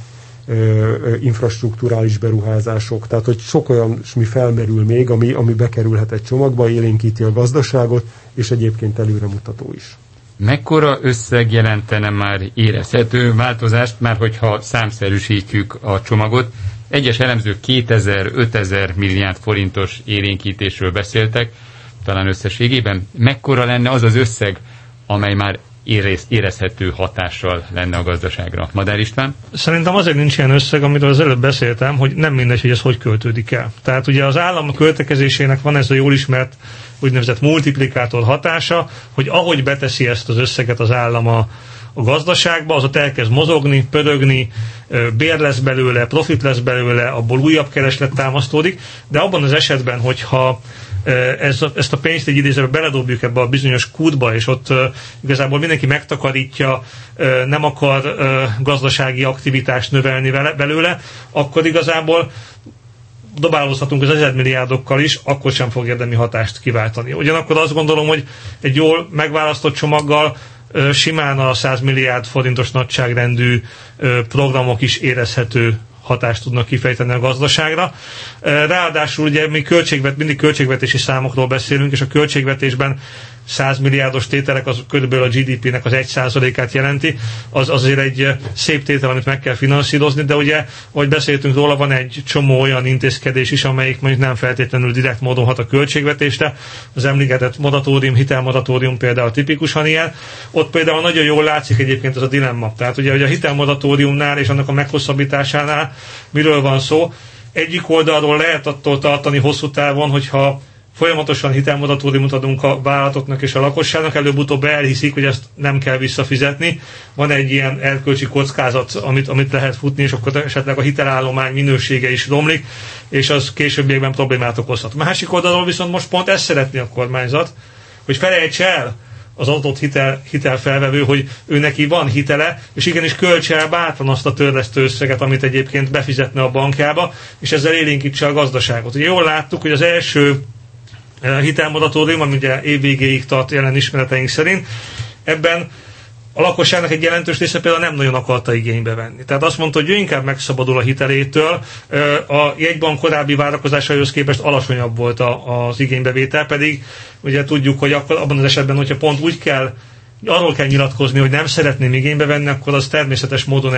infrastrukturális beruházások, tehát hogy sok olyasmi felmerül még, ami bekerülhet egy csomagba, élénkíti a gazdaságot, és egyébként előremutató is. Mekkora összeg jelentene már érezhető változást, már hogyha számszerűsítjük a csomagot? Egyes elemzők 2000-5000 milliárd forintos élénkítésről beszéltek, talán összességében. Mekkora lenne az az összeg, amely már érezhető hatással lenne a gazdaságra? Madár István? Szerintem azért nincs ilyen összeg, amiről az előbb beszéltem, hogy nem mindegy, hogy ez hogy költődik el. Tehát ugye az állam költekezésének van ez a jól ismert úgynevezett multiplikátor hatása, hogy ahogy beteszi ezt az összeget az állam a gazdaságba, az ott elkezd mozogni, pörögni, bér lesz belőle, profit lesz belőle, abból újabb kereslet támasztódik, de abban az esetben, hogyha ezt a pénzt egy idézőben beledobjuk ebbe a bizonyos kútba, és ott igazából mindenki megtakarítja, nem akar gazdasági aktivitást növelni belőle, akkor igazából dobálózhatunk az 1000 milliárdokkal is, akkor sem fog érdemi hatást kiváltani. Ugyanakkor azt gondolom, hogy egy jól megválasztott csomaggal simán a 100 milliárd forintos nagyságrendű programok is érezhető hatást tudnak kifejteni a gazdaságra. Ráadásul ugye mi mindig költségvetési számokról beszélünk, és a költségvetésben 100 milliárdos tételek az körülbelül a GDP-nek az 1%-át jelenti, az azért egy szép tétel, amit meg kell finanszírozni, de ugye, ahogy beszéltünk róla, van egy csomó olyan intézkedés is, amelyik mondjuk nem feltétlenül direkt módon hat a költségvetésre. Az említett moratórium, hitelmoratórium például tipikusan ilyen. Ott például nagyon jól látszik egyébként ez a dilemma. Tehát ugye, hogy a hitelmoratóriumnál és annak a meghosszabbításánál miről van szó. Egyik oldalról lehet attól tartani hosszú távon, hogyha folyamatosan hitelmoratóriumot adunk a vállalatoknak és a lakosságnak, előbb-utóbb elhiszik, hogy ezt nem kell visszafizetni. Van egy ilyen erkölcsi kockázat, amit lehet futni, és akkor esetleg a hitelállomány minősége is romlik, és az későbbiekben problémát okozhat. Másik oldalról viszont most pont ezt szeretné a kormányzat, hogy felejts el az adott hitelfelvevő, hogy ő neki van hitele, és igenis költse el bátran azt a törlesztő összeget, amit egyébként befizetne a bankjába, és ezzel élénkítse a gazdaságot. Ugye jól láttuk, hogy az első hitelmoratórium, ami ugye évvégéig tart jelen ismereteink szerint, ebben a lakosságnak egy jelentős része például nem nagyon akarta igénybe venni. Tehát azt mondta, hogy ő inkább megszabadul a hitelétől, a jegybank korábbi várakozásaihoz képest alacsonyabb volt az igénybevétel, pedig ugye tudjuk, hogy akkor abban az esetben, hogyha pont úgy kell, arról kell nyilatkozni, hogy nem szeretném igénybe venni, akkor az természetes módon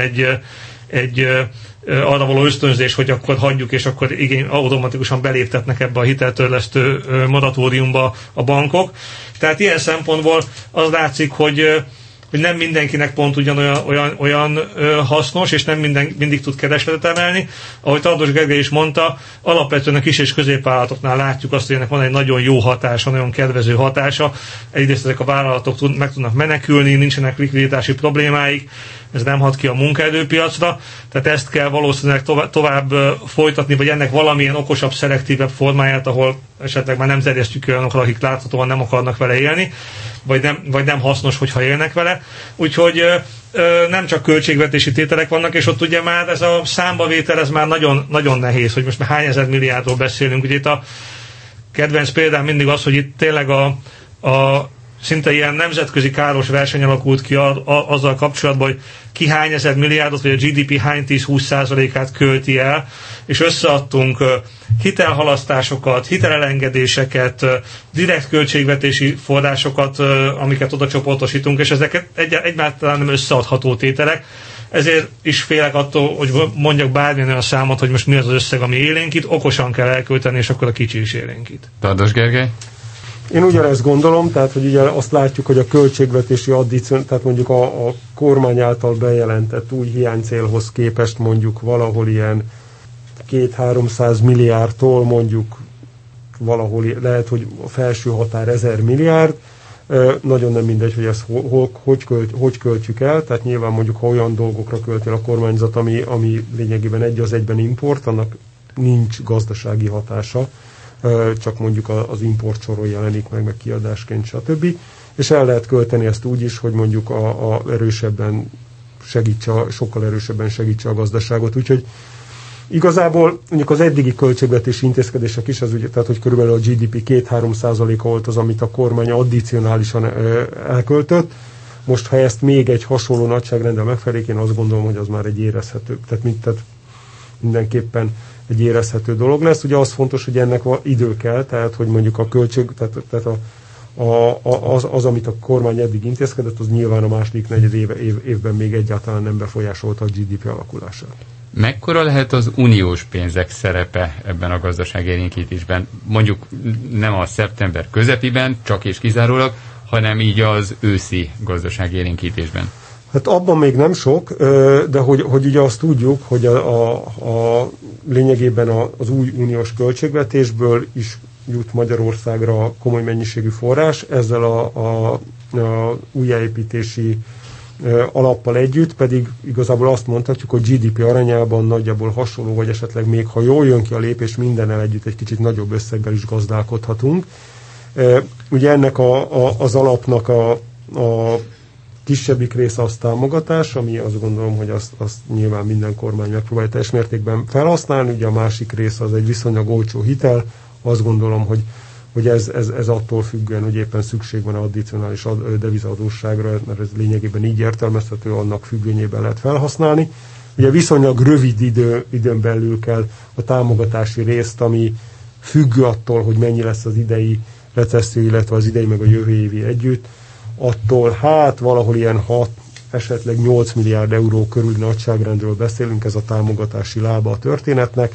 egy arra való ösztönzés, hogy akkor hagyjuk, és akkor automatikusan beléptetnek ebbe a hiteltörlesztő moratóriumba a bankok. Tehát ilyen szempontból az látszik, hogy nem mindenkinek pont olyan hasznos, és nem mindig tud keresletet emelni. Ahogy Tardos Gergely is mondta, alapvetően a kis és középvállalatoknál látjuk azt, hogy ennek van egy nagyon jó hatása, nagyon kedvező hatása. Egyrészt ezek a vállalatok meg tudnak menekülni, nincsenek likviditási problémáik, ez nem hat ki a munkaerőpiacra, tehát ezt kell valószínűleg tovább folytatni, vagy ennek valamilyen okosabb, szelektívebb formáját, ahol esetleg már nem terjesztjük olyanokra, akik láthatóan nem akarnak vele élni, vagy nem hasznos, hogyha élnek vele. Úgyhogy nem csak költségvetési tételek vannak, és ott ugye már ez a számbavétel, ez már nagyon, nagyon nehéz, hogy most már hány ezer milliárdról beszélünk. Ugye itt a kedvenc példám mindig az, hogy itt tényleg a szinte ilyen nemzetközi káros verseny alakult ki azzal kapcsolatban, hogy ki hány ezer milliárdot, vagy a GDP hány 10-20%-át költi el, és összeadtunk hitelhalasztásokat, hitelelengedéseket, direkt költségvetési forrásokat, amiket oda csoportosítunk, és ezeket egyáltalán nem összeadható tételek. Ezért is félek attól, hogy mondjak bármilyen olyan számot, hogy most mi az összeg, ami élénkít, okosan kell elkölteni, és akkor a kicsi is élénkít. Tardos Gergely? Én ugyanezt gondolom, tehát hogy ugye azt látjuk, hogy a költségvetési addíció, tehát mondjuk a kormány által bejelentett új hiánycélhoz képest mondjuk valahol ilyen 200-300 milliárdtól mondjuk valahol lehet, hogy a felső határ 1000 milliárd, nagyon nem mindegy, hogy ezt hogy költjük el, tehát nyilván mondjuk, ha olyan dolgokra költi el a kormányzat, ami lényegében egy az egyben import, annak nincs gazdasági hatása, csak mondjuk az import soron jelenik meg kiadásként, stb. És el lehet költeni ezt úgy is, hogy mondjuk sokkal erősebben segítse a gazdaságot. Úgyhogy igazából mondjuk az eddigi költségvetési intézkedések is, az ugye, tehát hogy körülbelül a GDP 2-3% volt az, amit a kormány addicionálisan elköltött. Most, ha ezt még egy hasonló nagyságrendel megfelelnék, én azt gondolom, hogy az már egy érezhető, tehát mindenképpen egy érezhető dolog lesz. Ugye az fontos, hogy ennek idő kell, tehát hogy mondjuk a költség, tehát az, amit a kormány eddig intézkedett, az nyilván a második negyed évben még egyáltalán nem befolyásolta a GDP alakulását. Mekkora lehet az uniós pénzek szerepe ebben a gazdaságélénkítésben? Mondjuk nem a szeptember közepében, csak és kizárólag, hanem így az őszi gazdaságélénkítésben. Hát abban még nem sok, de hogy ugye azt tudjuk, hogy a lényegében az új uniós költségvetésből is jut Magyarországra komoly mennyiségű forrás, ezzel a újjáépítési alappal együtt, pedig igazából azt mondhatjuk, hogy GDP arányában nagyjából hasonló, vagy esetleg még ha jól jön ki a lépés, mindennel együtt egy kicsit nagyobb összeggel is gazdálkodhatunk. Ugye ennek az alapnak a kisebbik része az támogatás, ami azt gondolom, hogy azt nyilván minden kormány megpróbálja teljes mértékben felhasználni, ugye a másik része az egy viszonylag olcsó hitel, azt gondolom, hogy ez attól függően, hogy éppen szükség van addicionális devizaadósságra, mert ez lényegében így értelmezhető, annak függvényében lehet felhasználni. Ugye viszonylag rövid időn belül kell a támogatási részt, ami függő attól, hogy mennyi lesz az idei recesszió, illetve az idei meg a jövő évi együtt, attól valahol ilyen 6, esetleg 8 milliárd euró körül nagyságrendről beszélünk, ez a támogatási lába a történetnek.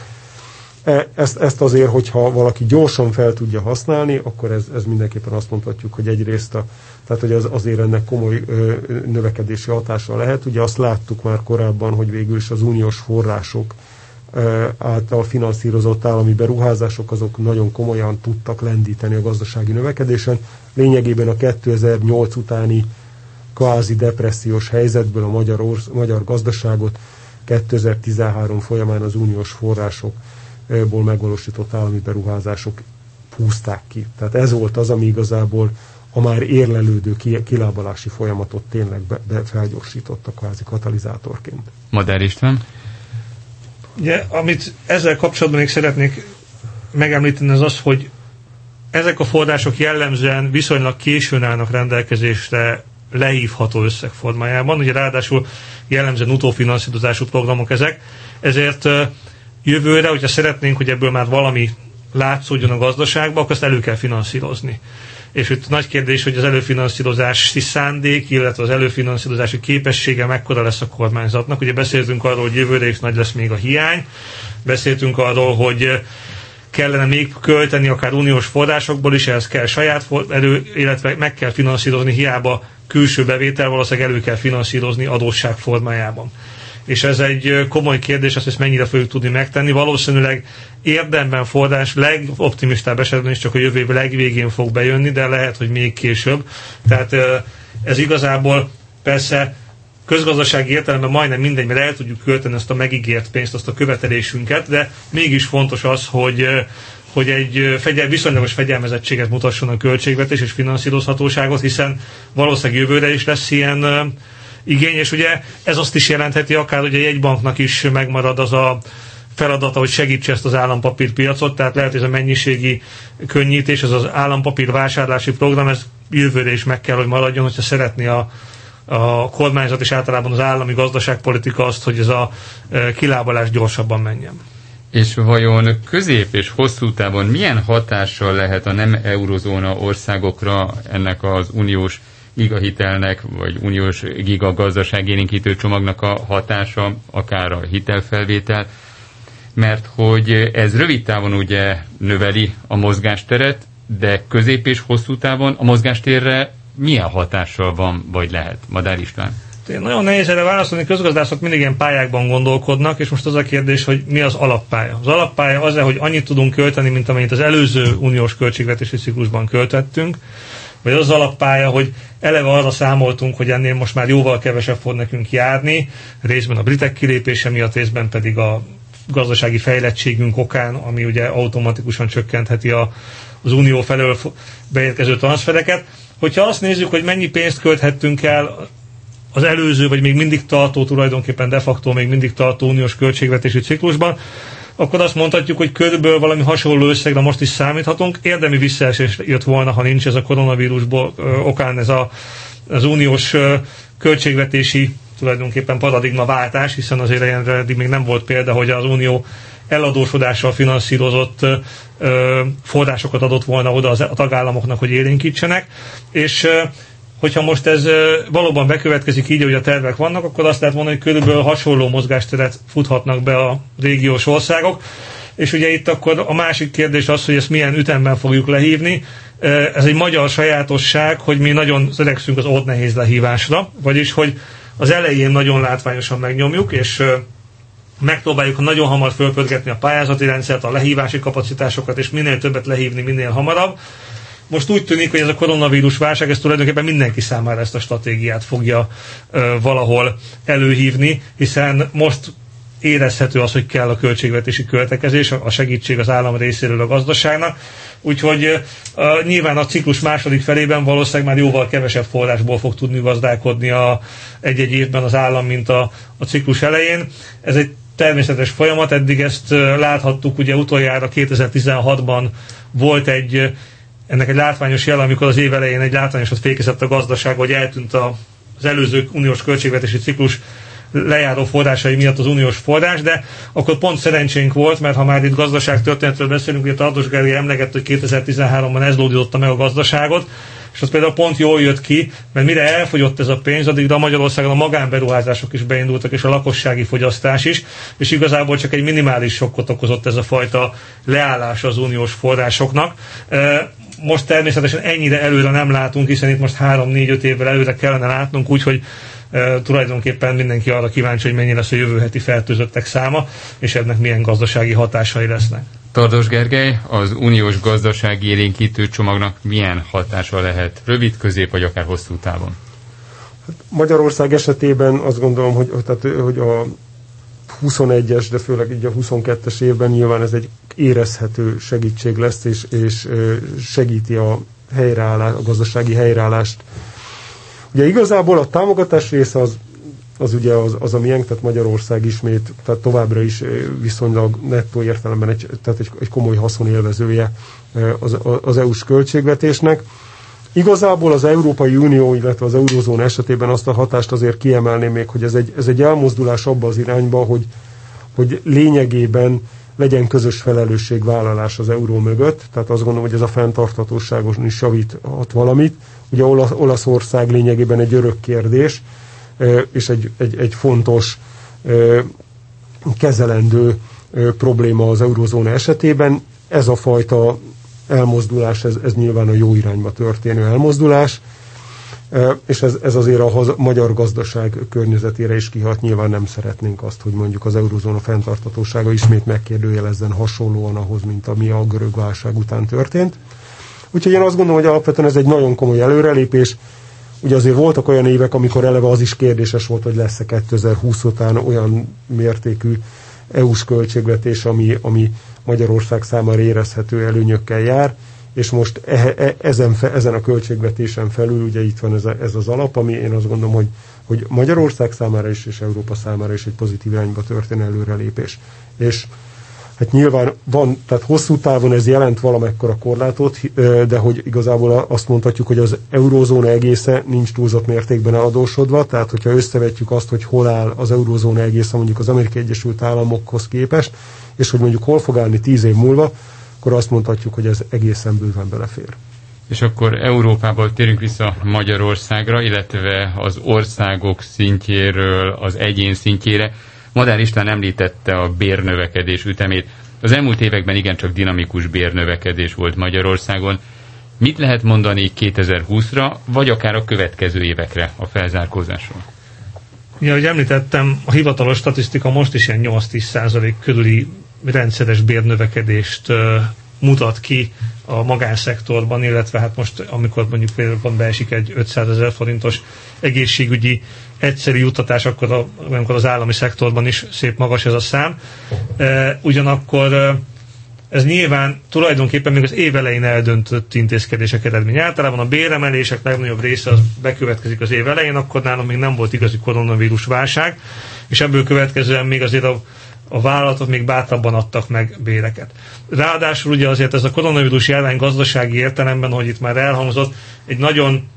Ezt azért, hogyha valaki gyorsan fel tudja használni, akkor ez mindenképpen azt mondhatjuk, hogy egyrészt tehát hogy azért ennek komoly növekedési hatása lehet. Ugye azt láttuk már korábban, hogy végül is az uniós források által finanszírozott állami beruházások azok nagyon komolyan tudtak lendíteni a gazdasági növekedésen. Lényegében a 2008 utáni kvázi depressziós helyzetből a magyar gazdaságot 2013 folyamán az uniós forrásokból megvalósított állami beruházások húzták ki. Tehát ez volt az, ami igazából a már érlelődő kilábalási folyamatot tényleg felgyorsította kvázi katalizátorként. Madár István? Ugye, amit ezzel kapcsolatban még szeretnék megemlíteni, az az, hogy ezek a források jellemzően viszonylag későn állnak rendelkezésre lehívható összeg formájában, ugye ráadásul jellemzően utófinanszírozású programok ezek, ezért jövőre, hogyha szeretnénk, hogy ebből már valami látszódjon a gazdaságban, akkor ezt elő kell finanszírozni. És itt nagy kérdés, hogy az előfinanszírozási szándék, illetve az előfinanszírozási képessége mekkora lesz a kormányzatnak. Ugye beszéltünk arról, hogy jövőre is nagy lesz még a hiány, beszéltünk arról, hogy kellene még költeni, akár uniós forrásokból is, ehhez kell saját erő, illetve meg kell finanszírozni, hiába külső bevétel, valószínűleg elő kell finanszírozni adósság formájában. És ez egy komoly kérdés, azt ezt mennyire fogjuk tudni megtenni. Valószínűleg érdemben forrás legoptimistább esetben is csak a jövő év legvégén fog bejönni, de lehet, hogy még később. Tehát ez igazából persze közgazdasági értelemben majdnem mindegy, mert el tudjuk költeni azt a megígért pénzt, azt a követelésünket, de mégis fontos az, hogy egy viszonylagos fegyelmezettséget mutasson a költségvetés és finanszírozhatóságot, hiszen valószínűleg jövőre is lesz ilyen igény, és ugye ez azt is jelentheti, akár ugye egy banknak is megmarad az a feladata, hogy segítse ezt az állampapírpiacot, tehát lehet, hogy ez a mennyiségi könnyítés, ez az állampapír vásárlási program, ez jövőre is meg kell, hogy maradjon, hogyha szeretné a kormányzat és általában az állami gazdaságpolitika azt, hogy ez a kilábalás gyorsabban menjen. És vajon közép és hosszú távon milyen hatással lehet a nem eurozóna országokra ennek az uniós gigahitelnek, vagy uniós gigagazdaságélénkítő csomagnak a hatása, akár a hitelfelvétel, mert hogy ez rövid távon ugye növeli a mozgásteret, de közép és hosszú távon a mozgástérre milyen hatással van, vagy lehet? Madár István. Nagyon nehéz erre válaszolni, közgazdászok mindig ilyen pályákban gondolkodnak, és most az a kérdés, hogy mi az alappálya. Az alappálya az, hogy annyit tudunk költeni, mint amennyit az előző uniós költségvetési ciklusban költöttünk, vagy az alappálya, hogy eleve arra számoltunk, hogy ennél most már jóval kevesebb fog nekünk járni, részben a britek kilépése miatt, részben pedig a gazdasági fejlettségünk okán, ami ugye automatikusan csökkentheti az unió felől beérkező transfereket. Hogyha azt nézzük, hogy mennyi pénzt költhettünk el az előző, vagy még mindig tartó, tulajdonképpen de facto még mindig tartó uniós költségvetési ciklusban, akkor azt mondhatjuk, hogy körülbelül valami hasonló összegre most is számíthatunk. Érdemi visszaesés jött volna, ha nincs ez a koronavírusból okán ez az uniós költségvetési tulajdonképpen paradigmaváltás, hiszen azért eddig még nem volt példa, hogy az unió eladósodással finanszírozott forrásokat adott volna oda a tagállamoknak, hogy élénkítsenek, és hogyha most ez valóban bekövetkezik így, hogy a tervek vannak, akkor azt lehet mondani, hogy körülbelül hasonló mozgásteret futhatnak be a régiós országok, és ugye itt akkor a másik kérdés az, hogy ezt milyen ütemben fogjuk lehívni. Ez egy magyar sajátosság, hogy mi nagyon törekszünk az ott nehéz lehívásra, vagyis hogy az elején nagyon látványosan megnyomjuk, és megpróbáljuk nagyon hamar fölpörgetni a pályázati rendszert, a lehívási kapacitásokat, és minél többet lehívni minél hamarabb. Most úgy tűnik, hogy ez a koronavírus válság, ez tulajdonképpen mindenki számára ezt a stratégiát fogja valahol előhívni, hiszen most érezhető az, hogy kell a költségvetési költekezés, a segítség az állam részéről a gazdaságnak. Úgyhogy nyilván a ciklus második felében valószínűleg már jóval kevesebb forrásból fog tudni gazdálkodni egy-egy évben az állam, mint a ciklus elején. Ez egy természetes folyamat, eddig ezt láthattuk, ugye utoljára 2016-ban volt ennek egy látványos jel, amikor az év elején egy látványosat fékezett a gazdaság, hogy eltűnt az előző uniós költségvetési ciklus lejáró forrásai miatt az uniós forrás, de akkor pont szerencsénk volt, mert ha már itt gazdaságtörténetről beszélünk, ugye Tardos Gergely emlegett, hogy 2013-ban ez lódította meg a gazdaságot, és az például pont jól jött ki, mert mire elfogyott ez a pénz, addigra a Magyarországon a magánberuházások is beindultak, és a lakossági fogyasztás is, és igazából csak egy minimális sokkot okozott ez a fajta leállás az uniós forrásoknak. Most természetesen ennyire előre nem látunk, hiszen itt most 3-4-5 évvel előre kellene látnunk, úgyhogy tulajdonképpen mindenki arra kíváncsi, hogy mennyi lesz a jövő heti fertőzöttek száma, és ennek milyen gazdasági hatásai lesznek. Tardos Gergely, az uniós gazdasági élénkítő csomagnak milyen hatása lehet rövid, közép vagy akár hosszú távon? Magyarország esetében azt gondolom, hogy a 21-es, de főleg így a 22-es évben nyilván ez egy érezhető segítség lesz, és segíti a gazdasági helyreállást. Ugye igazából a támogatás része az ugye az a miénk, tehát Magyarország ismét, tehát továbbra is viszonylag nettó értelemben egy komoly haszonélvezője az EU-s költségvetésnek. Igazából az Európai Unió, illetve az Eurózóna esetében azt a hatást azért kiemelném még, hogy ez egy elmozdulás abba az irányba, hogy lényegében legyen közös felelősségvállalás az euró mögött, tehát azt gondolom, hogy ez a fenntarthatóságon is javíthat valamit. Ugye Olaszország lényegében egy örök kérdés, és egy fontos kezelendő probléma az eurozóna esetében. ez a fajta elmozdulás, ez nyilván a jó irányba történő elmozdulás, és ez azért a magyar gazdaság környezetére is kihat. Nyilván nem szeretnénk azt, hogy mondjuk az eurozóna fenntarthatósága ismét megkérdőjelezzen hasonlóan ahhoz, mint ami a görög válság után történt. Úgyhogy én azt gondolom, hogy alapvetően ez egy nagyon komoly előrelépés. Ugye azért voltak olyan évek, amikor eleve az is kérdéses volt, hogy lesz-e 2020 után olyan mértékű EU-s költségvetés, ami Magyarország számára érezhető előnyökkel jár, és most ezen a költségvetésen felül ugye itt van ez az alap, ami én azt gondolom, hogy Magyarország számára is és Európa számára is egy pozitív irányba történő előrelépés. És hát nyilván van, tehát hosszú távon ez jelent valamekkora korlátot, de hogy igazából azt mondhatjuk, hogy az eurózóna egésze nincs túlzott mértékben eladósodva, tehát hogyha összevetjük azt, hogy hol áll az eurózóna egésze mondjuk az Amerikai Egyesült Államokhoz képest, és hogy mondjuk hol fog állni 10 év múlva, akkor azt mondhatjuk, hogy ez egészen bőven belefér. És akkor Európából térünk vissza Magyarországra, illetve az országok szintjéről az egyén szintjére. Madár István említette a bérnövekedés ütemét. Az elmúlt években igencsak dinamikus bérnövekedés volt Magyarországon. Mit lehet mondani 2020-ra, vagy akár a következő évekre a felzárkózásról? Ja, ahogy említettem, a hivatalos statisztika most is ilyen 8-10% körüli rendszeres bérnövekedést mutat ki a magánszektorban, illetve hát most, amikor mondjuk például beesik egy 500 000 forintos egészségügyi egyszeri juttatás, akkor az állami szektorban is szép magas ez a szám. Ugyanakkor ez nyilván tulajdonképpen még az év elején eldöntött intézkedések eredmény. Általában a béremelések legnagyobb része az bekövetkezik az év elején, akkor nálunk még nem volt igazi koronavírus válság, és ebből következően még azért a vállalatok még bátrabban adtak meg béreket. Ráadásul ugye azért ez a koronavírus járvány gazdasági értelemben, hogy itt már elhangzott, egy nagyon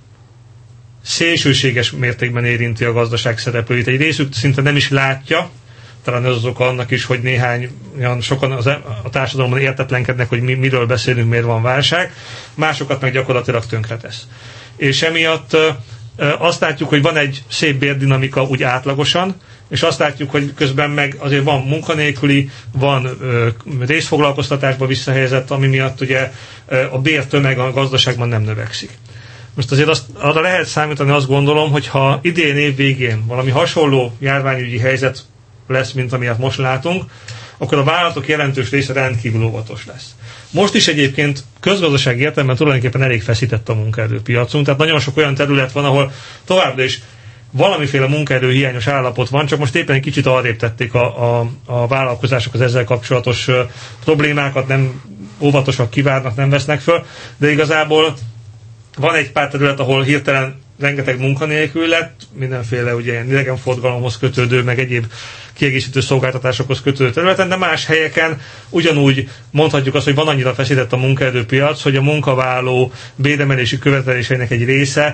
szélsőséges mértékben érinti a gazdaság szereplőit. Egy részük szinte nem is látja, talán ez az oka annak is, hogy sokan a társadalomban értetlenkednek, hogy miről beszélünk, miért van válság, másokat meg gyakorlatilag tönkretesz. És emiatt azt látjuk, hogy van egy szép bérdinamika úgy átlagosan, és azt látjuk, hogy közben meg azért van munkanélküli, van részfoglalkoztatásba visszahelyezett, ami miatt ugye a bértömeg a gazdaságban nem növekszik. Most azért arra lehet számítani, azt gondolom, hogy ha idén év végén valami hasonló járványügyi helyzet lesz, mint amilyet most látunk, akkor a vállalatok jelentős része rendkívül óvatos lesz. Most is egyébként közgazdasági értelemben tulajdonképpen elég feszített a munkaerőpiacunk, tehát nagyon sok olyan terület van, ahol továbbra is valamiféle munkaerő hiányos állapot van, csak most éppen egy kicsit arrébb tették a vállalkozások az ezzel kapcsolatos problémákat, nem óvatosak kivárnak, nem vesznek föl, de igazából van egy pár terület, ahol hirtelen rengeteg munkanélkül lett, mindenféle ugye ilyen idegenforgalomhoz kötődő, meg egyéb kiegészítő szolgáltatásokhoz kötődő területen, de más helyeken ugyanúgy mondhatjuk azt, hogy van annyira feszített a munkaerőpiac, hogy a munkavállaló béremelési követeléseinek egy része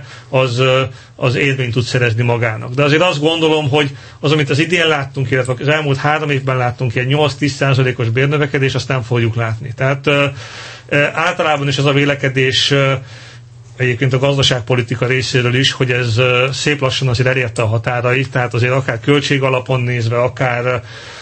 az érvényt tud szerezni magának. De azért azt gondolom, hogy az, amit az idén láttunk, illetve az elmúlt 3 évben láttunk, ilyen 8-10%-os bérnövekedés, azt nem fogjuk látni. Tehát általában is ez a vélekedés egyébként a gazdaságpolitika részéről is, hogy ez szép lassan azért elérte a határait, tehát azért akár költségalapon nézve, akár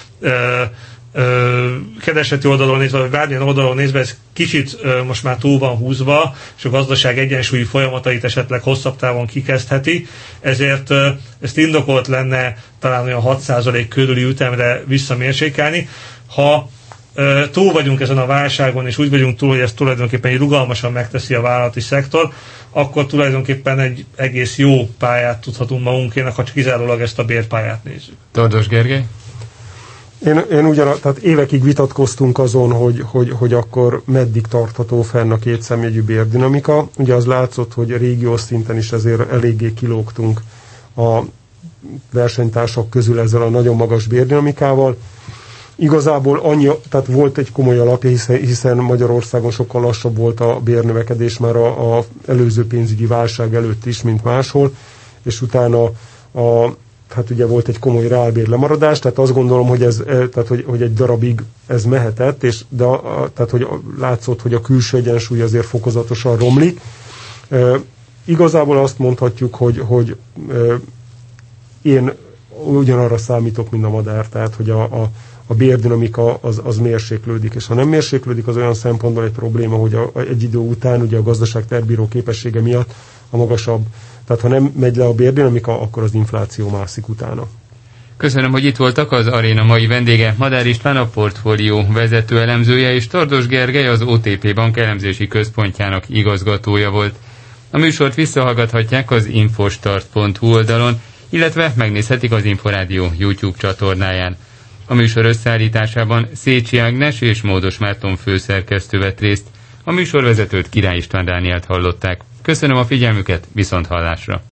kereseti oldalon nézve, vagy bármilyen oldalon nézve, ez kicsit most már túl van húzva, és a gazdaság egyensúlyi folyamatait esetleg hosszabb távon kikezdheti, ezért ezt indokolt lenne talán olyan 6% körüli ütemre visszamérsékelni. Ha túl vagyunk ezen a válságon, és úgy vagyunk túl, hogy ezt tulajdonképpen egy rugalmasan megteszi a vállalati szektor, akkor tulajdonképpen egy egész jó pályát tudhatunk magunkének, ha csak kizárólag ezt a bérpályát nézzük. Tardos Gergely? Én tehát évekig vitatkoztunk azon, hogy akkor meddig tartható fenn a kétszámjegyű bérdinamika. Ugye az látszott, hogy a régiós szinten is azért eléggé kilógtunk a versenytársak közül ezzel a nagyon magas bérdinamikával. Igazából tehát volt egy komoly alapja, hiszen Magyarországon sokkal lassabb volt a bérnövekedés már a előző pénzügyi válság előtt is, mint máshol, és utána hát ugye volt egy komoly reálbér lemaradás, tehát azt gondolom, hogy hogy egy darabig ez mehetett, tehát hogy látszott, hogy a külső egyensúly azért fokozatosan romlik. Igazából azt mondhatjuk, hogy én ugyanarra számítok, mint a Madár, tehát hogy a bérdinamika az mérséklődik. És ha nem mérséklődik, az olyan szempontból egy probléma, hogy egy idő után ugye a gazdaság terbíró képessége miatt a magasabb, tehát ha nem megy le a bérdinamika, akkor az infláció mászik utána. Köszönöm, hogy itt voltak. Az aréna mai vendége Madár István, a portfólió vezető elemzője, és Tardos Gergely, az OTP Bank elemzési központjának igazgatója volt. A műsort visszahallgathatják az infostart.hu oldalon, illetve megnézhetik az Inforádió YouTube csatornáján. A műsor összeállításában Szécsi Ágnes és Módos Márton főszerkesztő vett részt. A műsorvezetőt, Király István Dánielt hallották. Köszönöm a figyelmüket, viszonthallásra!